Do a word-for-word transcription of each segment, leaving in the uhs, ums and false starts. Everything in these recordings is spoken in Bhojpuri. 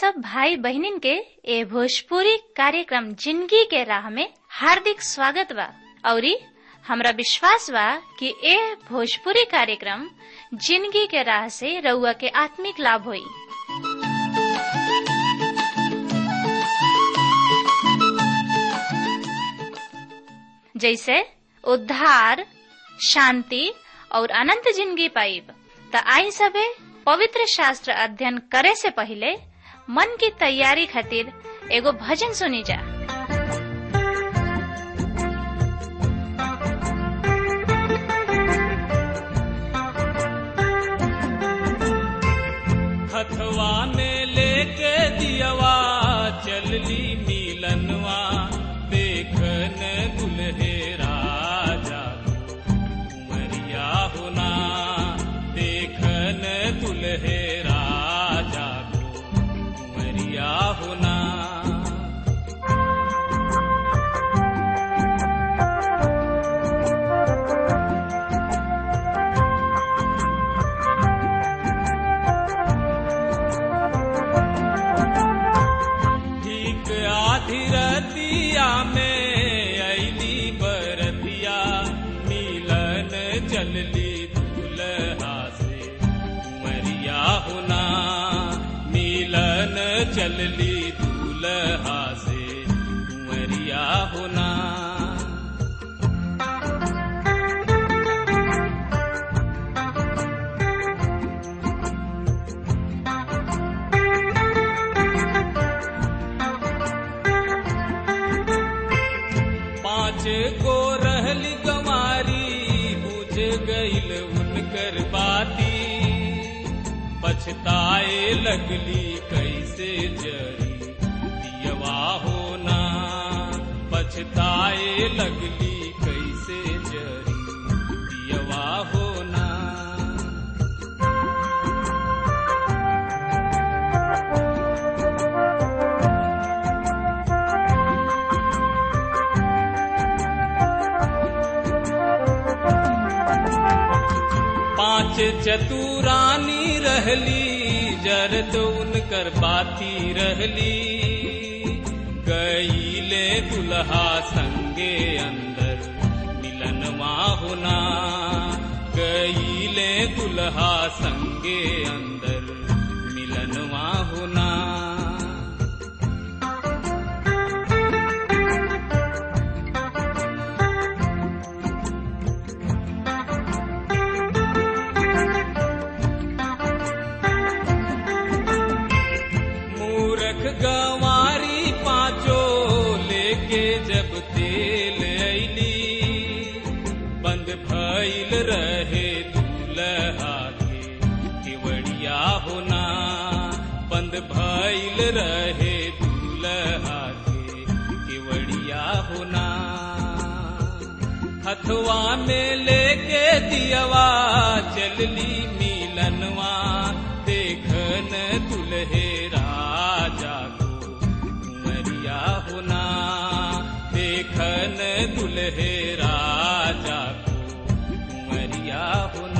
सब भाई बहनिन के ए भोजपुरी कार्यक्रम जिंदगी के राह में हार्दिक स्वागत बा। औरी हमरा विश्वास बा कि ए भोजपुरी कार्यक्रम जिंदगी के राह से रउआ के आत्मिक लाभ होई। जैसे उद्धार, शांति और अनंत जिंदगी पाइब। त आई सबे पवित्र शास्त्र अध्ययन करे से पहले मन की तैयारी खातिर एगो भजन सुनी जा। हथवा में लेके दियवा चलली मिलनवा, देखन दुल्हे राजा उमरिया होना, देखन दुल्हे राजा उमरिया होना। ठीक आधी रतिया में अइली बरतिया, मिलन चलली दुल्हा से उमरिया होना, मिलन चलली दुल्हा से उमरिया होना। पाँच गो रहली गंवारी, बुझ गईल उनकर बाती, पछताए लगली कैसे जरी दियवा होना, पछताए लगली कैसे जरी दियवा होना। पांच चतुरानी रहली, जरत उनकर बाती रहली, गईले दुल्हा संगे अंदर मिलनवा होना, गईले दुल्हा संगे अंदर मिलनवा होना। गंवारी पांचो लेके जब तेल अइली, बंद भइल रहे दूल्हा के केवड़िया होना, बंद भइल रहे दूल्हा के केवड़िया होना। हथवा में लेके दियवा चलली मिलनवा, देखन दुल्हे राजा को उमरिया होना, देखन दुल्हे राजा को उमरिया होना।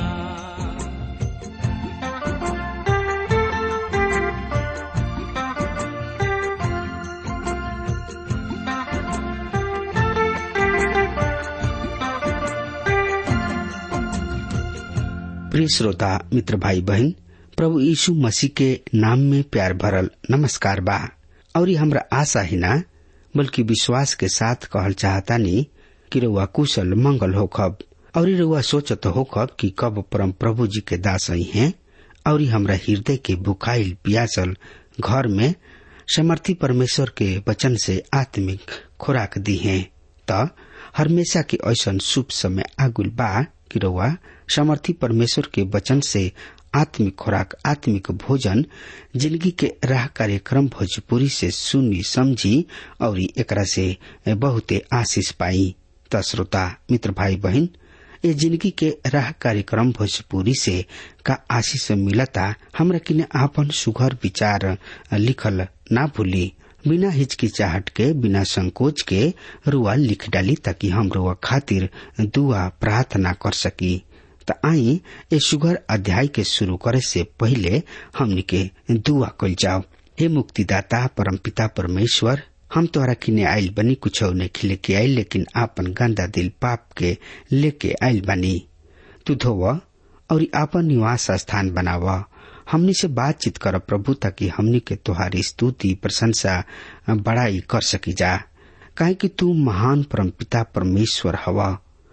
प्रिय श्रोता मित्र भाई बहन, प्रभु यीशु मसीह के नाम में प्यार भरल नमस्कार बा। और हमरा आशा ही ना बल्कि विश्वास के साथ कहल चाहता नी कि रउआ कुशल मंगल होखब, और रउआ सोचत होखब कि कब परम प्रभु जी के दास आई हैं और हमरा हृदय के भुखाइल प्यासल घर में समर्थी परमेश्वर के वचन से आत्मिक खुराक दी है। त हमेशा के ऐसन शुभ समय आगुल बा कि रउआ समर्थी परमेश्वर के वचन से आत्मिक खुराक, आत्मिक भोजन जिंदगी के राह कार्यक्रम भोजपुरी से सुनी समझी और एकरा से बहुते आशीष पाई। त श्रोता मित्र भाई बहन, ये जिंदगी के राह कार्यक्रम भोजपुरी से का आशीष मिलता, हमरा किने आपन सुघर विचार लिखल ना भूली। बिना हिचकिचाहट के, बिना संकोच के रुआ लिख डाली, ताकि हम रुआ खातिर दुआ प्रार्थना कर सकी। त आई ए सुगर अध्याय के शुरू करे से पहले हमनी के दुआ कल जाओ। हे मुक्तिदाता परमपिता परमेश्वर, हम तोहरा किने आइल बनी, कुछ ने खिले के आइल, लेकिन आपन गंदा दिल पाप के लेके आइल बनी। तू धोव और आपन निवास स्थान बनावा। हमनी से बातचीत कर प्रभु, ताकि हमनी के तुहारी स्तुति प्रशंसा बड़ाई कर सकी जा। काहे कि तू महान परमपिता परमेश्वर हवा।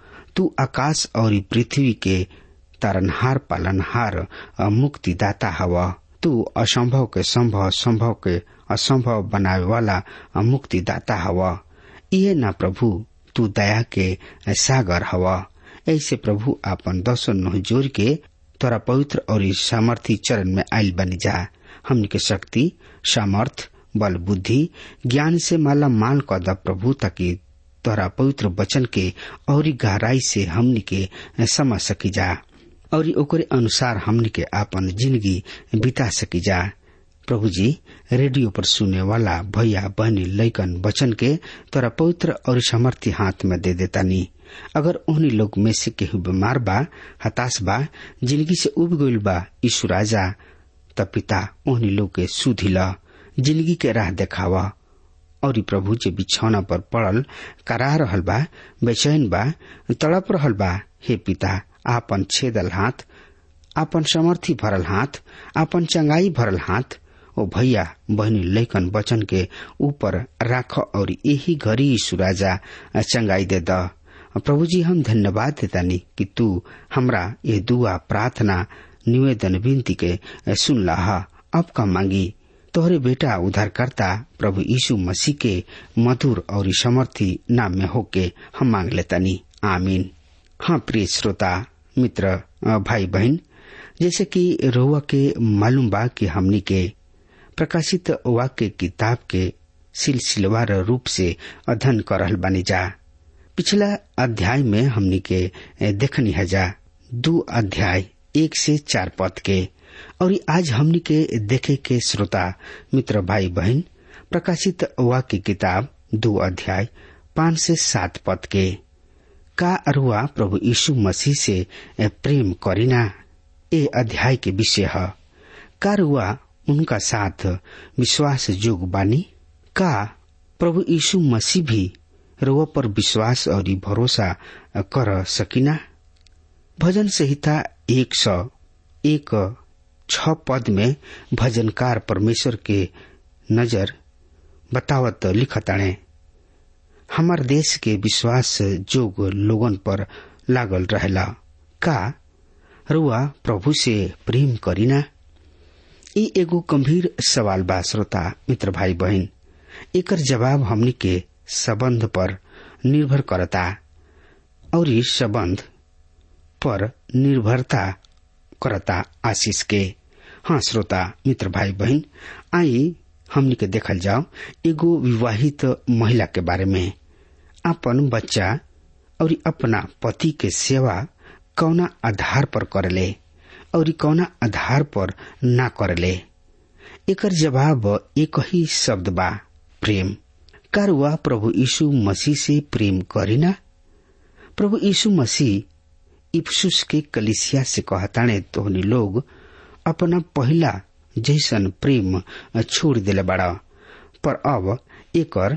तू आकाश और पृथ्वी के तारनहार पालनहार मुक्तिदाता हवा। तू असंभव के संभव, संभव के असंभव बनावे वाला मुक्तिदाता हवा। ये ना प्रभु, तू दया के सागर हवा। ऐसे प्रभु आपन दसों नोह जोर के तोरा पवित्र और सामर्थी चरण में आइल बनी जा। हमनी के शक्ति, सामर्थ, बल, बुद्धि, ज्ञान से माला माल कर दा प्रभु, ताकि तोरा पवित्र वचन के और गहराई से हमनी के समझ सकी जा और ओकरे अनुसार हमनी के आपन जिंदगी बिता सकी जा। प्रभु जी, रेडियो पर सुने वाला भैया बहनी लइकन वचन के तोरा पवित्र और सामर्थी हाथ में दे देतानी। अगर उन्हीं लोग में से केहू बीमार बा, हताश बा, जिंदगी से उब गइल बा, यीशु राजा तब पिता उन्हीं लोग के सुधिला, जिंदगी के राह देखावा। और प्रभु जे बिछौना पर पड़ल करा रहल बा, बेचैन बा, तड़प रहल बा, हे पिता आपन छेदल हाथ, आपन समर्थी भरल हाथ, आपन चंगाई भरल हाथ ओ भैया बहनी लइकन वचन के ऊपर राख और यही घड़ी यीशु राजा चंगाई दे द। प्रभु जी, हम धन्यवाद देतानी कि तू हमरा ये दुआ प्रार्थना निवेदन विनती के सुन लहा। अब का मांगी तोहरे बेटा उद्धारकर्ता प्रभु यीशु मसीह के मधुर और समर्थी नाम में होके हम मांग लेतानी, आमीन। हाँ प्रिय श्रोता मित्र भाई बहन, जैसे कि रोवा के मालूम बा कि हमनी के प्रकाशित वाक्य किताब के सिलसिलेवार रूप से अध्ययन कर रहल बानी जा। पिछला अध्याय में हमनी के देखनी है जा दो अध्याय एक से चार पद के, और आज हमनी के देखे के श्रोता मित्र भाई बहन प्रकाशित वाक्य किताब दो अध्याय पांच से सात पद के। का अरुआ प्रभु यीशु मसीह से प्रेम करीना, ए अध्याय के विषय है। का रुआ उनका साथ विश्वास जोग बानी? का प्रभु यीशु मसीह भी रुआ पर विश्वास और भरोसा कर सकिना? भजन संहिता एक सौ एक छ पद में भजनकार परमेश्वर के नजर बतावत लिखताणे, हमार देश के विश्वास जोग लोगन पर लागल रहेला। का रुआ प्रभु से प्रेम करीना? ई एगो गंभीर सवाल बा श्रोता मित्र भाई बहन। एकर जवाब हमनी के संबंध पर निर्भर करता और इस संबंध पर निर्भरता करता आशीष के। हाँ श्रोता मित्र भाई बहन, आई हमनी के देखल जाओ एगो विवाहित महिला के बारे में। अपन बच्चा और अपना पति के सेवा कौना आधार पर करले और कौना आधार पर ना करले? एकर जवाब एक ही शब्द बा, प्रेम। का रुआ प्रभु यीशु मसीह से प्रेम करीना? प्रभु यीशु मसीह इफिसुस के कलीसिया से कहताने, तोहनी लोग अपना पहला जैसन प्रेम छोड़ देले बड़ा। पर अब एकर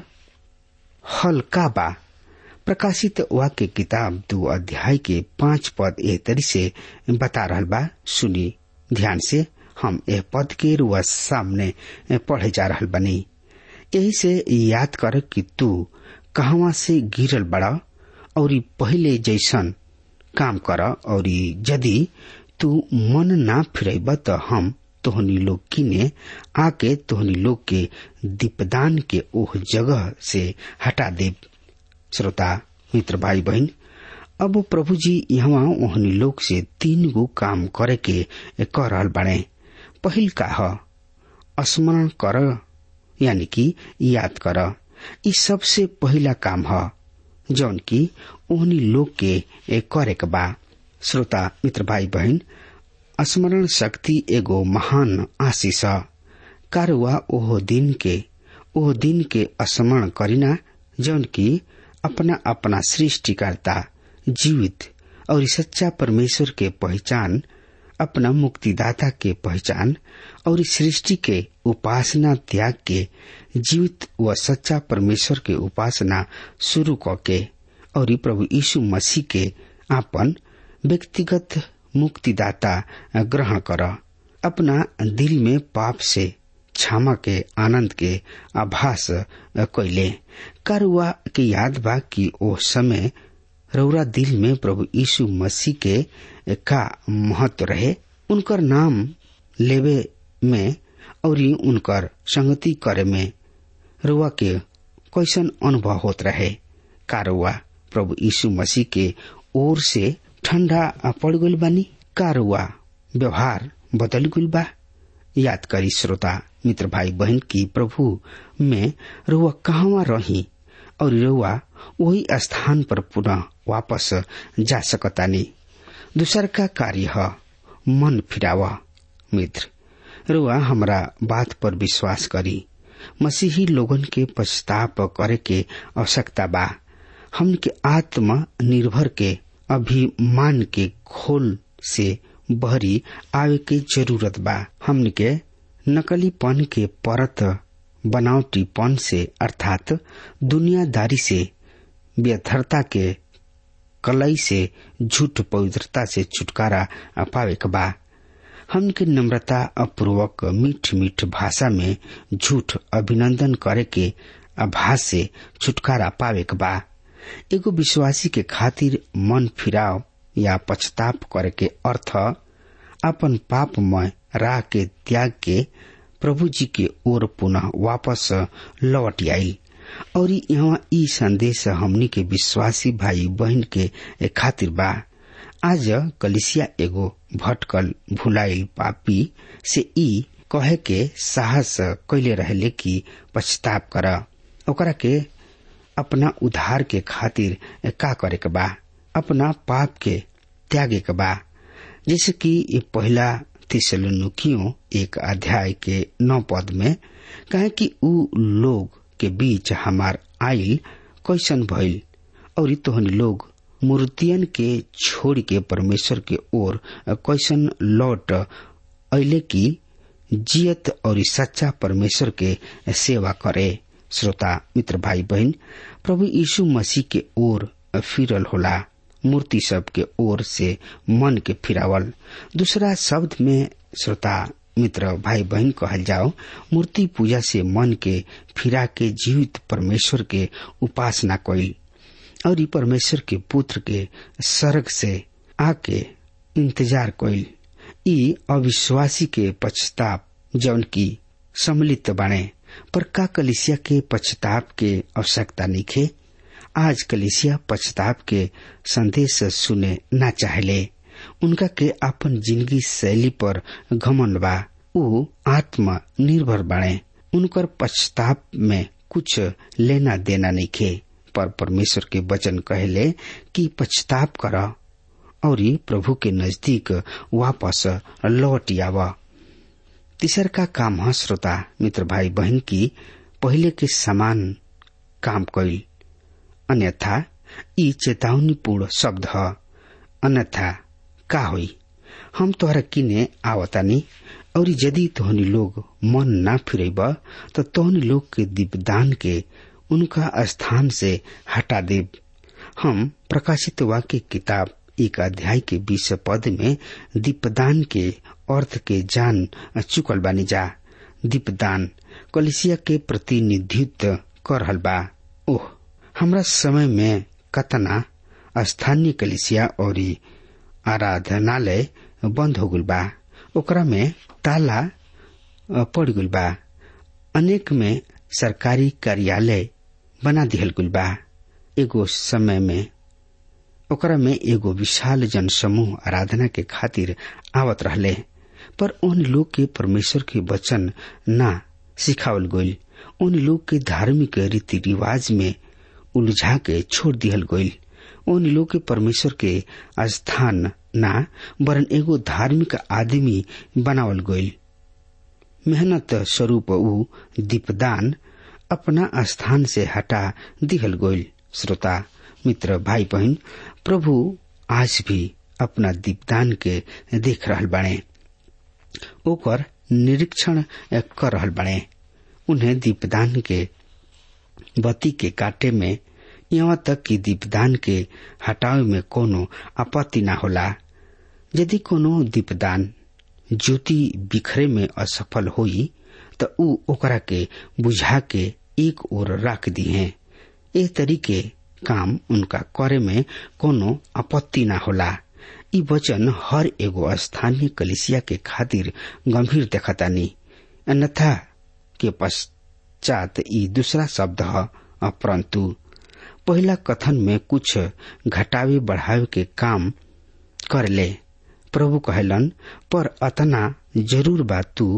हल का बा? प्रकाशित वाक्य किताब दो अध्याय के पांच पद ए तरी से बता रहल बा। सुनी ध्यान से, हम यह पद के रुआ सामने पढ़े जा रहल बनी। यही से याद कर कि तू कहवा से गिरल बड़ा और पहले जैसन काम कर, और यदि तू मन ना फिरब तो हम तोहनी लोग किने आके तोहनी लोग के दीपदान के ओह जगह से हटा दे। श्रोता मित्र भाई बहन, अब प्रभु जी यहाँ ओहनी लोग से तीन गो काम करे के कर रहल बाड़े। पहिल का है स्मरण कर, यानी कि याद कर। ई सबसे पहला काम है जौन की ओहनी लोग के करे के बा। श्रोता मित्र भाई बहन, स्मरण शक्ति एगो महान आशीष है। कारुआ ओह दिन के ओह दिन के स्मरण करीना जौन की अपना अपना सृष्टिकर्ता जीवित और सच्चा परमेश्वर के पहचान अपना मुक्तिदाता के पहचान और सृष्टि के उपासना त्याग के जीवित व सच्चा परमेश्वर के उपासना शुरू करके और प्रभु यीशु मसीह के आपन व्यक्तिगत मुक्तिदाता ग्रहण कर। अपना दिल में पाप से क्षमा के आनंद के आभास कैले। करुआ के याद बा कि ओ समय रौरा दिल में प्रभु यीशु मसीह के का महत्व रहे, उनकर नाम लेवे में और उनकर संगति करे में रउआ के कैसन अनुभव होत रहे। का रउआ प्रभु यीशु मसीह के ओर से ठंडा पड़ गइल बानी? का रउआ व्यवहार बदल गइल बा? याद करी श्रोता मित्र भाई बहन की प्रभु में रउआ कहवा रही और रउआ वही स्थान पर पुनः वापस जा सकतानी। दूसर का कार्य है मन फिरावा। मित्र रुआ हमरा बात पर विश्वास करी। मसीही लोगन के पश्चाताप करे के आवश्यकता बा। हमके आत्म निर्भर के अभिमान के खोल से बहरी आवे के जरूरत बा। हमके नकलीपन के परत बनावटीपन से अर्थात दुनियादारी से, व्यर्थता के कलई से, झूठ पवित्रता से छुटकारा पावे के बा। हमके नम्रता पूर्वक मीठ मीठ भाषा में झूठ अभिनंदन करे के आभास से छुटकारा पावे के बा। एगो विश्वासी के खातिर मन फिराव या पछताप करे के अर्थ अपन पापमय राह के त्याग के प्रभु जी के ओर पुनः वापस लौट आई। और यहाँ ई संदेश हमनी के विश्वासी भाई बहन के खातिर बा। आज कलिसिया एगो भटकल भुलाइल पापी से ई कहे के साहस कैले रहले कि पछताप कर, ओकरा के अपना उद्धार के खातिर का करे के बा, अपना पाप के त्यागे के बा। जैसे कि पहला थिस्सलुनीकियों एक अध्याय के नौ पद में कहे कि ऊ लोग के बीच हमार आइल कैसन भइल और तोहनी लोग मूर्तियन के छोड़ के परमेश्वर के ओर कैसन लौट अइले कि जियत और सच्चा परमेश्वर के सेवा करे। श्रोता मित्र भाई बहन, प्रभु यीशु मसीह के ओर फिरल होला मूर्ति सब के ओर से मन के फिरावल। दूसरा शब्द में श्रोता मित्र भाई बहन कहल जाओ, मूर्ति पूजा से मन के फिरा के जीवित परमेश्वर के उपासना कइल और ई परमेश्वर के पुत्र के स्वर्ग से आके इंतजार कइल। ई अविश्वासी के पश्चाताप जौन की सम्मिलित बने। पर का कलिसिया के पश्चाताप के आवश्यकता नइखे? आज कलिसिया पश्चाताप के संदेश सुने ना चाहले। उनका के अपन जिंदगी शैली पर घमंड बा। ऊ आत्म निर्भर बने। उनकर पश्चाताप में कुछ लेना देना नइखे। पर परमेश्वर के वचन कहले कि पश्चाताप कर और प्रभु के नजदीक वापस लौट आवा। तीसर का काम है श्रोता मित्र भाई बहन की पहले के समान काम कइल, अन्यथा ई चेतावनी पूर्ण शब्द है। अन्यथा का होई? हम तोहरा किने आवतानी और यदि तोहनी लोग मन ना फिरेब तो तोहनी लोग के दीपदान के उनका स्थान से हटा देब। हम प्रकाशित वाक्य किताब एक अध्याय के बीस पद में दीपदान के अर्थ के जान चुकल बानी जा। दीपदान कलिसिया के प्रतिनिधित्व कर रहल बा। ओह, हमरा समय में कतना स्थानीय कलिसिया और आराधनालय बंद हो गइल बा, ओकरा में ताला पड़ गइल बा। अनेक में सरकारी कार्यालय बना दिहल गइल बा। एगो समय में ओकरा में एगो विशाल जनसमूह आराधना के खातिर आवत रहले, पर उन लोग के परमेश्वर के वचन ना सिखावल गइल। उन लोग के धार्मिक रीति रिवाज में उलझा के छोड़ दिहल गइल। उन लोग के परमेश्वर के स्थान ना वरन एगो धार्मिक आदमी बनावल गइल। मेहनत स्वरूप ऊ दीपदान अपना स्थान से हटा दिहल गइल। श्रोता मित्र भाई बहन, प्रभु आज भी अपना दीपदान के देख रहल बाणे, ओकर निरीक्षण कर रहल बाणे। उन्हें दीपदान के बत्ती के काटे में, यहाँ तक कि दीपदान के हटावे में कोनो आपत्ति न होला। यदि कोनो दीपदान ज्योति बिखरे में असफल होई तो ऊ ओकरा के बुझा के एक ओर रख दी है। ए तरीके काम उनका करे में कोनो आपत्ति न होला। ई वचन हर एगो स्थानीय कलिसिया के खातिर गंभीर देखतानी। अन्यथा के पश्चात ई दूसरा शब्द है, परंतु पहला कथन में कुछ घटावे बढ़ावे के काम कर ले। प्रभु कहलन, पर अतना जरूर बा, तू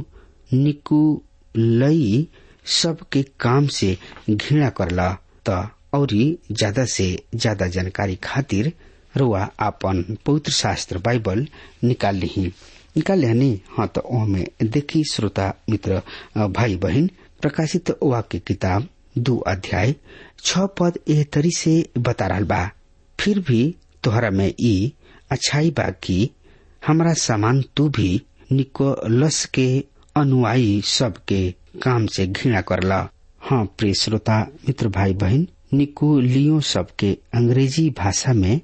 निकुलई सबके काम से घृणा करला। त औरी ज्यादा से ज्यादा जानकारी खातिर रुआ आपन पवित्र शास्त्र बाइबल निकाल ली निकाल लेनी। हाँ, तो ओमे देखी श्रोता मित्र भाई बहन, प्रकाशित वाक्य किताब दो अध्याय छ पद एह तरी से बता रहा बा, फिर भी तोहरा में ई अच्छाई बा कि हमरा समान तू भी निकोलस के अनुयायी सब के काम से घृणा करला। हाँ प्रिय श्रोता मित्र भाई बहन, निकोलियो सब के अंग्रेजी भाषा में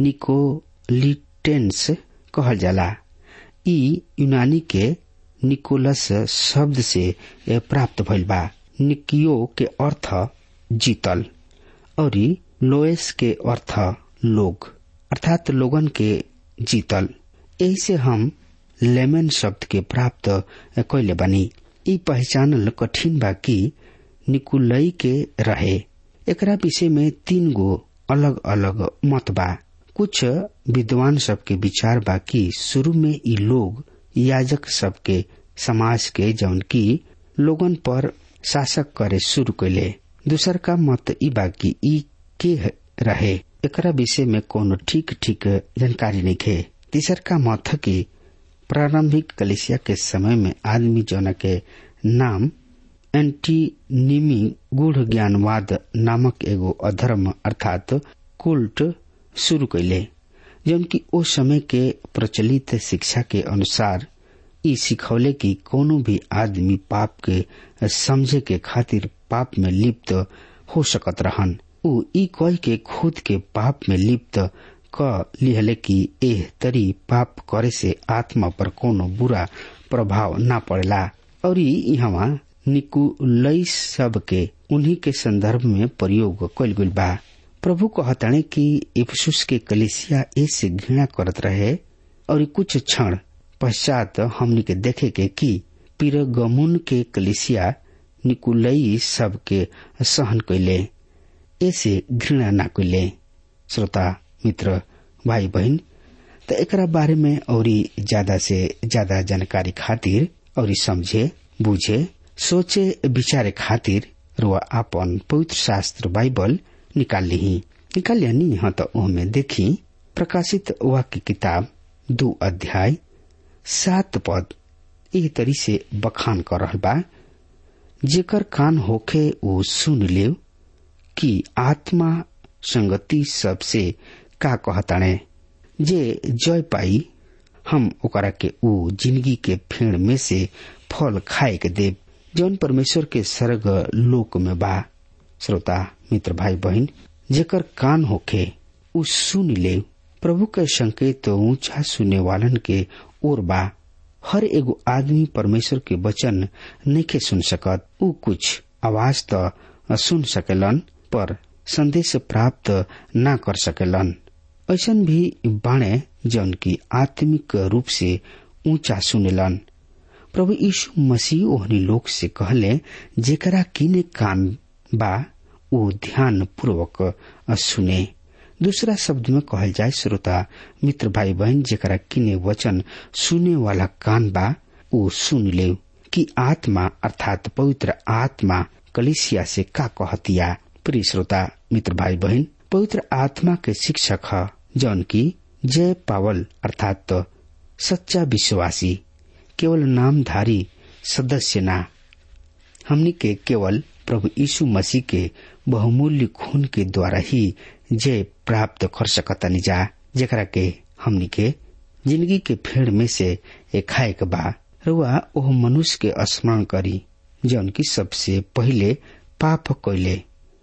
निकोलिटेंस कहल जाला। ई यूनानी के निकोलस शब्द से प्राप्त भइल बा। निकियो के अर्थ जीतल और लोएस के अर्थ लोग, अर्थात लोगन के जीतल। यही से हम लेमन शब्द के प्राप्त कैले बनी। ई पहचानल कठिन बा कि निकुलई के रहे। एकरा विषय में तीन गो अलग अलग मत बा। कुछ विद्वान सब के विचार बा कि शुरू में ई लोग याजक सब के समाज के जौन की लोगन पर शासक करे शुरू कैले। दूसर का मत ई बा कि ई के रहे, एकरा विषय में कोनो ठीक ठीक जानकारी नहीं है। तीसर का मत है कि प्रारंभिक कलिसिया के समय में आदमी जौन के नाम एंटीनिमी गूढ़ ज्ञानवाद नामक एगो अधर्म अर्थात कुल्ट शुरू कैले, जौन की ओ समय के प्रचलित शिक्षा के अनुसार ई सिखौले कि कोनो भी आदमी पाप के समझे के खातिर पाप में लिप्त हो सकत रहन। ऊ ई कह के खुद के पाप में लिप्त क लिहले कि एह तरी पाप करे से आत्मा पर कोनो बुरा प्रभाव न पड़ेला। और यहाँ निकुलई सब के उन्हीं के संदर्भ में प्रयोग कइल गइल बा। प्रभु कहताने कि इफिसुस के कलीसिया ऐसे घृणा करत रहे और कुछ क्षण पश्चात हमनी के देखे के कि पिरगमुन के कलीसिया निकुलई सब के सहन कैले, ऐसे घृणा न कैले। श्रोता मित्र भाई बहन, तो एकरा बारे में और ज्यादा से ज्यादा जानकारी खातिर और समझे बुझे सोचे विचारे खातिर रुआ आपन पवित्र शास्त्र बाइबल निकाल ली निकाल लिया। हाँ, तो ओमे देखी प्रकाशित वाक्य किताब दो अध्याय सात पद एक तरी से बखान कर रहल बा, जेकर कान होखे वो सुन ले कि आत्मा संगति सबसे का कहताने। जे जय पाई हम ओकरा के ऊ जिंदगी के फेड़ में से फल खाए के देव, जौन परमेश्वर के स्वर्ग लोक में बा। श्रोता मित्र भाई बहन, जेकर कान होखे ऊ सुन ले। प्रभु के संकेत तो ऊंचा सुने वालन के ओर बा। हर एगो आदमी परमेश्वर के वचन नहीं सुन सकत। ऊ कुछ आवाज तो सुन सकेलन पर संदेश प्राप्त न कर सकेलन। ऐसन भी बाणे जौन की आत्मिक रूप से ऊंचा सुनेलन। प्रभु यीशु मसीह ओहनी लोग से कहले, जेकरा किने कान बा वो ध्यान पूर्वक सुने। दूसरा शब्द में कहल जाए श्रोता मित्र भाई बहन, जेकरा किने वचन सुने वाला कान बा वो सुन ले कि आत्मा अर्थात पवित्र आत्मा कलीसिया से का कहतिया। प्रिय श्रोता मित्र भाई बहन, पवित्र आत्मा के शिक्षक है जौन की जय पावल अर्थात तो सच्चा विश्वासी, केवल नामधारी सदस्य ना, हमनी के केवल प्रभु यीशु मसीह के बहुमूल्य खून के द्वारा ही जय प्राप्त कर सकतानी जा, जेकरा के हमनी के जिंदगी के फेड़ में से एक खाए के बा। रुआ ओह मनुष्य के स्मरण करी जौन की सबसे पहले पाप कैले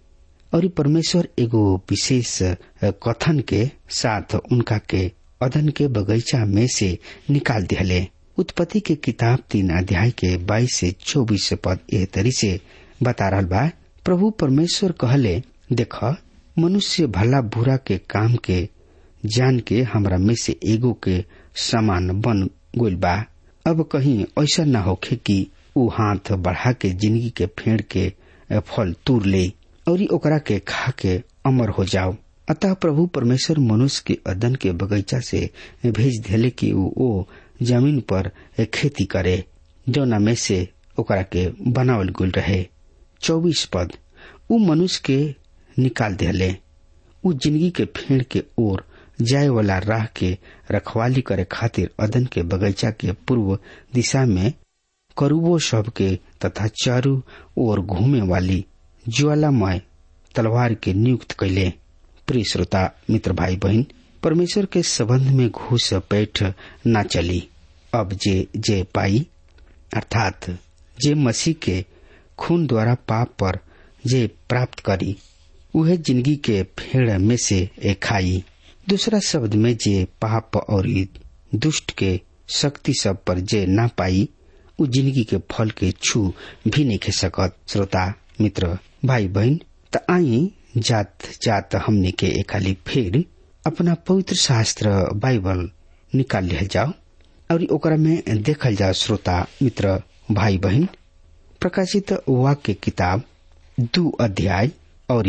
और परमेश्वर एगो विशेष कथन के साथ उनका के अदन के बगीचा में से निकाल दिले। उत्पत्ति के किताब तीन अध्याय के बाईस से चौबीस पद एह तरी से बता रहा बा। प्रभु परमेश्वर कहले, देख मनुष्य भला बुरा के काम के जान के हमरा में से एगो के समान बन गइल बा। अब कहीं ऐसा न होखे कि ऊ हाथ बढ़ा के जिंदगी के फेड़ के फल तूर ले और ओकरा के खा के अमर हो जाओ। अतः प्रभु परमेश्वर मनुष्य के अदन के बगीचा से भेज दिले कि ऊ ओ जमीन पर खेती करे जौना में से ओकरा के बनावल गुल रहे। चौबीस पद, ऊ मनुष्य के निकाल दिले, ऊ जिंदगी के फेड़ के ओर जाए वाला राह के रखवाली करे खातिर अदन के बगीचा के पूर्व दिशा में करूबो सब के तथा चारू ओर घूमे वाली ज्वालामय तलवार के नियुक्त कैले। प्रिय श्रोता मित्र भाई बहन, परमेश्वर के संबंध में घूस पैठ न चली। अब जे जे पाई अर्थात जे मसीह के खून द्वारा पाप पर जे प्राप्त करी उहे जिंदगी के फेड़ में से एक खाई। दूसरा शब्द में जे पाप और दुष्ट के शक्ति सब पर जे ना पाई उ जिंदगी के फल के छू भी नहीं खे सकत। श्रोता मित्र भाई बहन, त आई जात जात हमने के एक खाली फिर अपना पवित्र शास्त्र बाइबल निकाल लिया जाओ और ओकरा में देखल जाओ। श्रोता मित्र भाई बहन, प्रकाशित वाक्य किताब दो अध्याय और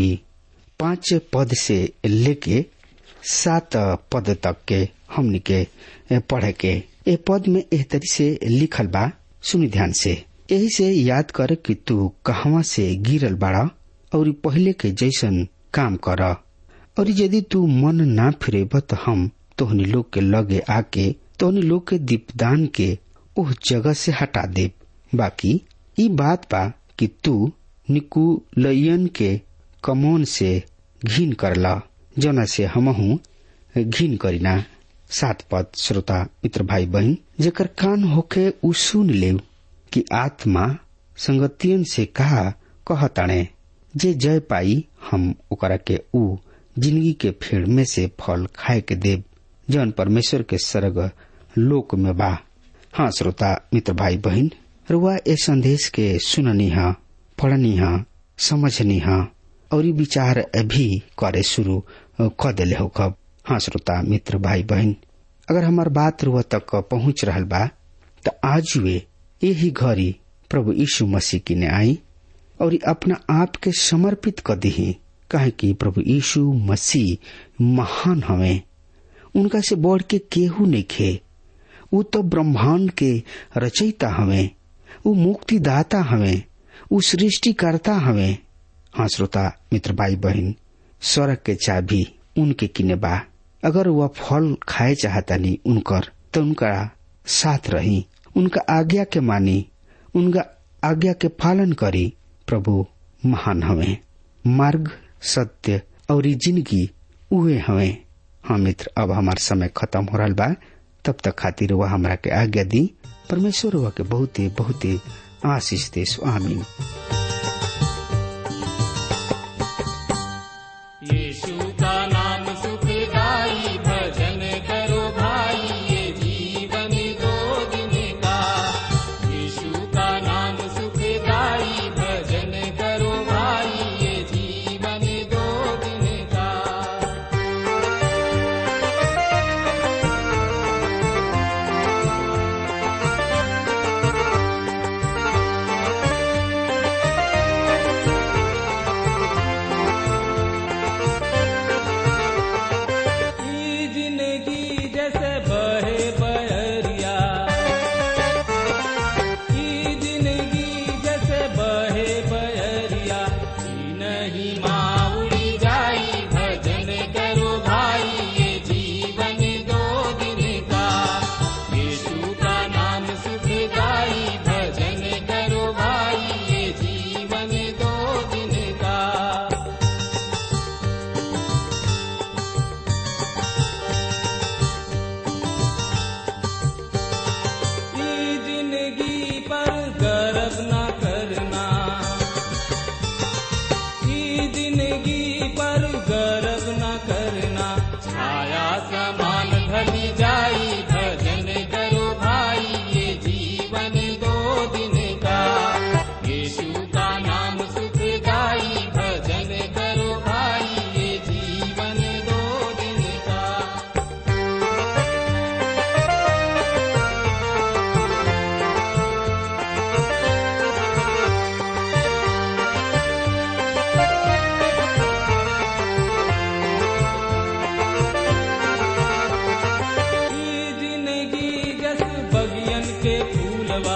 पांच पद से लेके सात पद तक के हमने के पढ़े के ए पद में एह तरी से लिखल बा। सुनी ध्यान से, यही से याद कर कि तू कहवा से गिरल बाड़ा और पहले के जैसन काम कर, और यदि तू मन ना फिरेब तो हम तोहनी लोग के लगे आके तोहनी लोग के दीपदान के उस जगह से हटा दे। बाकी ई बात बा कि तू निकुलयन के कमोन से घिन करला जना से हमहू घिन करीना। सात पद, श्रोता मित्र भाई बहन, जेकर कान होके उ सुन ले कि आत्मा संगतियन से कहा कहताणे। जे जय पाई हम ओकरा के उ जिंदगी के फेड़ में से फल खाए के देव जौन परमेश्वर के स्वर्ग लोक में बा। हाँ श्रोता मित्र भाई बहन, रुआ ए संदेश के सुननी हा, पढ़नी हा, समझनी हा और विचार भी करे शुरू क देले हो कब। हाँ श्रोता मित्र भाई बहन, अगर हमार बात रुआ तक पहुंच रहल बा तो आज वे यही घड़ी प्रभु यीशु मसीह की ने आई और अपना आप के समर्पित कर दी। कहे कि प्रभु यीशु मसीह महान हवे, उनका से बढ़ के केहू नहीं खे। उ तो ब्रह्मांड के रचयिता हवे, उ मुक्तिदाता हवे, उ सृष्टिकर्ता हवे। हाँ श्रोता मित्र भाई बहन, स्वर्ग के चाबी उनके किने बा। अगर वह फल खाए चाहता नहीं उनकर तो उनका साथ रही, उनका आज्ञा के मानी, उनका आज्ञा के पालन करी। प्रभु महान हवे, मार्ग सत्य और जिंदगी उहे हवे। हाँ मित्र, अब हमार समय खत्म हो रहा बा, तब तक खातिर वह हमरा के आज्ञा दी। परमेश्वर वह के बहुत ही बहुत ही आशीष दे। आमीन। यीशु का नाम सुखदाई, भजन करो भाई, ये जीवन दो दिन का। यीशु का नाम सुखदाई, भजन करो भाई, ये जीवन दो दिन का। जिंदगी पर गर्व न करना, छाया समान ढल जाई, भजन करो भाई ये जीवन दो दिन का। यीशु का नाम सुखदाई, भजन करो भाई ये जीवन दो दिन का। ई जिंदगी जस बगियन के फूलवा,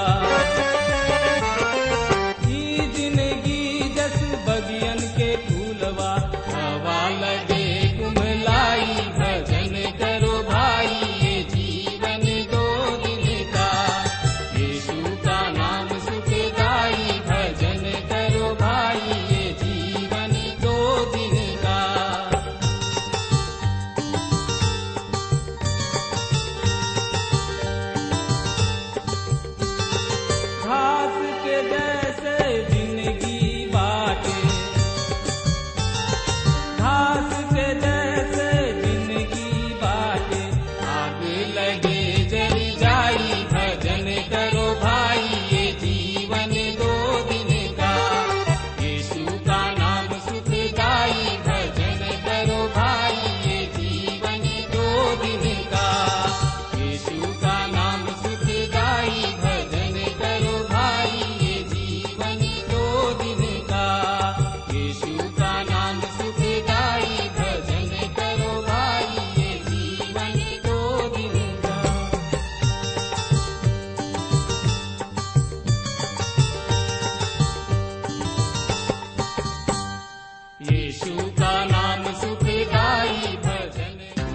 ई जिंदगी जस बगियन के फूलवा, हवा लगे कुमलाई, भजन करो भाई ये जीवन दो दिन का। यीशु का नाम सुखदाई, भजन करो भाई ये जीवन दो दिन का। घास के जैसे जिंदगी बाटे, घास के जैसे जिंदगी बाटे, आग लगे जल जाई, भजन करो भाई ये जीवन दो दिन का। यीशु का नाम सुखदाई, भजन करो भाई ये जीवन दो दिन का। यीशु का नाम सुखदाई, भजन करो भाई ये जीवन दो दिन का। यीशु का नाम सुखदाई, भजन करो भाई ये जीवन दो दिन का। यीशु का नाम सुखदाई, भजन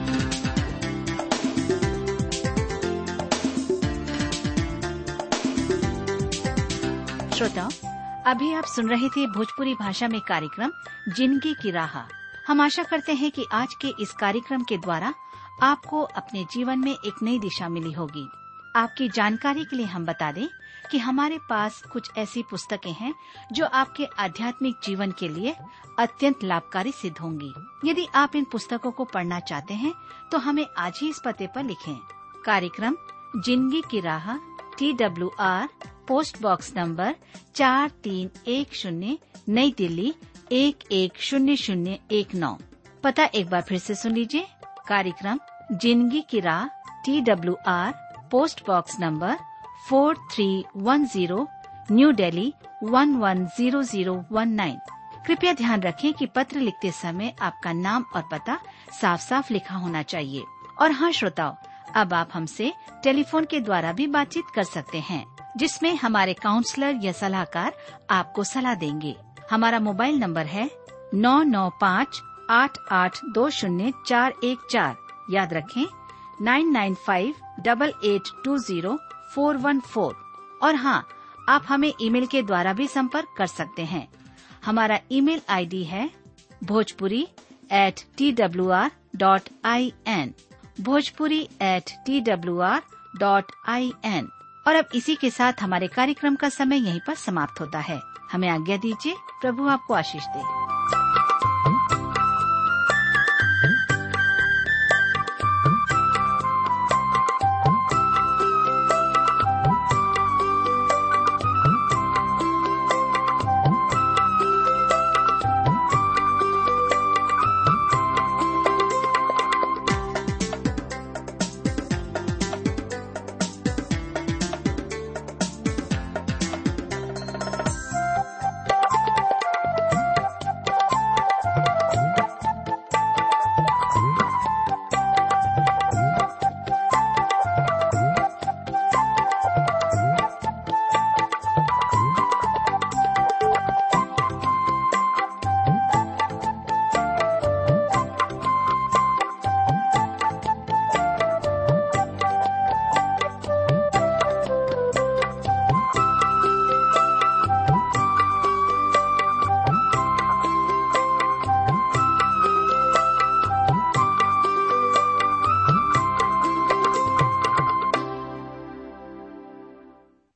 श्रोताओं, अभी आप सुन रहे थे भोजपुरी भाषा में कार्यक्रम जिंदगी की राह। हम आशा करते हैं कि आज के इस कार्यक्रम के द्वारा आपको अपने जीवन में एक नई दिशा मिली होगी। आपकी जानकारी के लिए हम बता दें कि हमारे पास कुछ ऐसी पुस्तकें हैं जो आपके आध्यात्मिक जीवन के लिए अत्यंत लाभकारी सिद्ध होंगी। यदि आप इन पुस्तकों को पढ़ना चाहते हैं तो हमें आज ही इस पते पर लिखें। कार्यक्रम जिंदगी की राह, T W R post box number चार तीन एक शून्य, नई दिल्ली एक एक शून्य शून्य एक नौ। पता एक बार फिर से सुन लीजिए। कार्यक्रम जिंदगी की राह, T W R post box number four three one zero, New Delhi one one zero zero one nine. कृपया ध्यान रखें कि पत्र लिखते समय आपका नाम और पता साफ साफ लिखा होना चाहिए। और हाँ श्रोताओ, अब आप हमसे टेलीफोन के द्वारा भी बातचीत कर सकते हैं, जिसमें हमारे काउंसलर या सलाहकार आपको सलाह देंगे। हमारा मोबाइल नंबर है नौ नौ पाँच आठ आठ दो शून्य चार एक चार। याद रखें nine nine five double eight two zero four one four. और हाँ, आप हमें ईमेल के द्वारा भी संपर्क कर सकते हैं। हमारा ईमेल आईडी है Bhojpuri at T W R dot I N, Bhojpuri at T W R dot I N. और अब इसी के साथ हमारे कार्यक्रम का समय यहीं पर समाप्त होता है। हमें आज्ञा दीजिए। प्रभु आपको आशीष दे।